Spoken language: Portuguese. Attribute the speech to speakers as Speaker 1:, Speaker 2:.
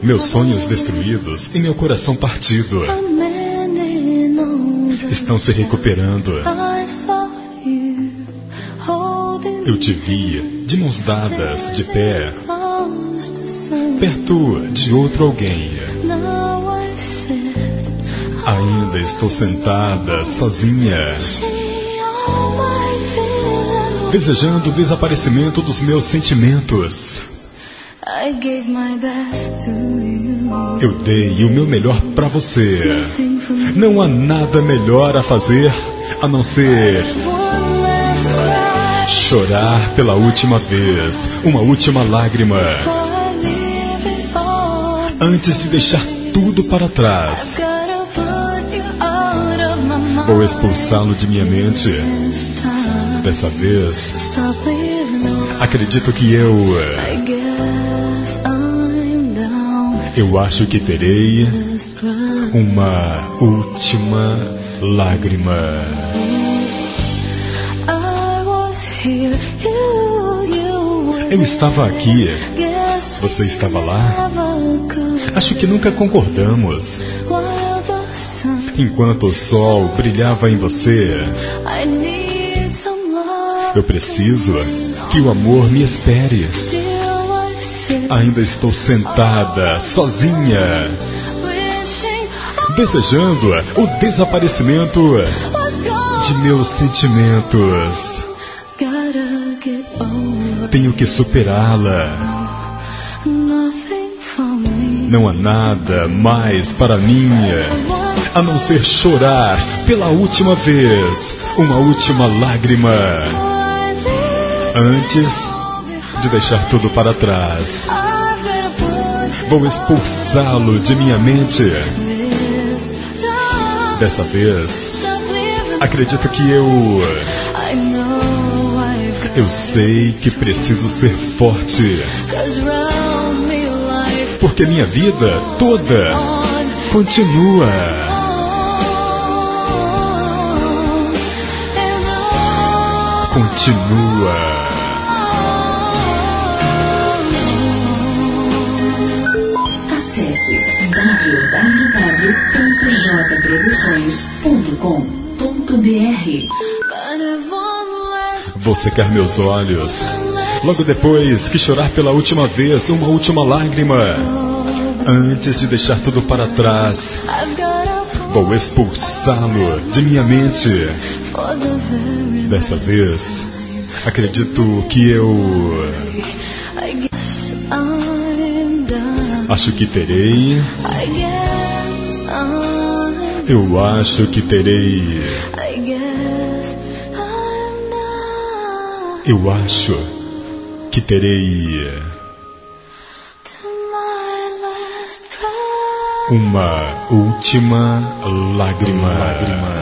Speaker 1: Meus sonhos destruídos e meu coração partido estão se recuperando. Eu te vi de mãos dadas, de pé, perto de outro alguém. Ainda estou sentada, sozinha, desejando o desaparecimento dos meus sentimentos. Eu dei o meu melhor pra você. Não há nada melhor a fazer a não ser chorar pela última vez, uma última lágrima, antes de deixar tudo para trás. Vou expulsá-lo de minha mente. Dessa vez, acredito que eu acho que terei uma última lágrima. Eu estava aqui, você estava lá. Acho que nunca concordamos. Enquanto o sol brilhava em você, eu preciso que o amor me espere. Ainda estou sentada, sozinha, desejando o desaparecimento de meus sentimentos. Tenho que superá-la. Não há nada mais para mim a não ser chorar pela última vez, uma última lágrima, antes de deixar tudo para trás. Vou expulsá-lo de minha mente. Dessa vez, acredito que eu sei que preciso ser forte, porque minha vida toda continua. Continua.
Speaker 2: Acesse www.jproduções.com.br.
Speaker 1: Vou secar meus olhos logo depois que chorar pela última vez, uma última lágrima, antes de deixar tudo para trás. Vou expulsá-lo de minha mente. Dessa vez, acredito que acho que terei. Eu acho que terei. Eu acho que terei uma última lágrima.